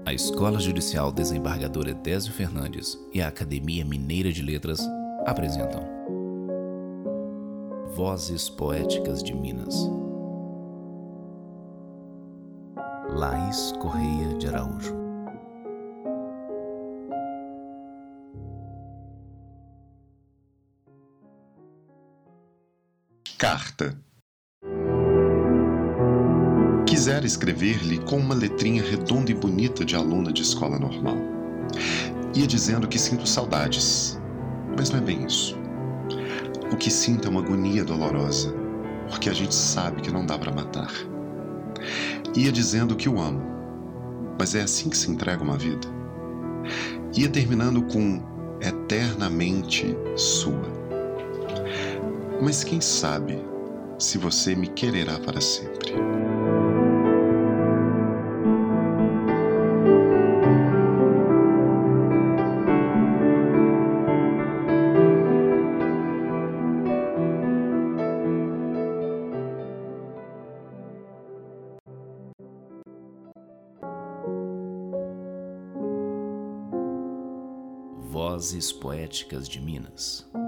A Escola Judicial Desembargador Edésio Fernandes e a Academia Mineira de Letras apresentam Vozes Poéticas de Minas. Laís Correia de Araújo. Carta. Quisera escrever-lhe com uma letrinha redonda e bonita de aluna de escola normal. Ia dizendo que sinto saudades, mas não é bem isso. O que sinto é uma agonia dolorosa, porque a gente sabe que não dá para matar. Ia dizendo que o amo, mas é assim que se entrega uma vida. Ia terminando com eternamente sua. Mas quem sabe se você me quererá para sempre. Vozes Poéticas de Minas.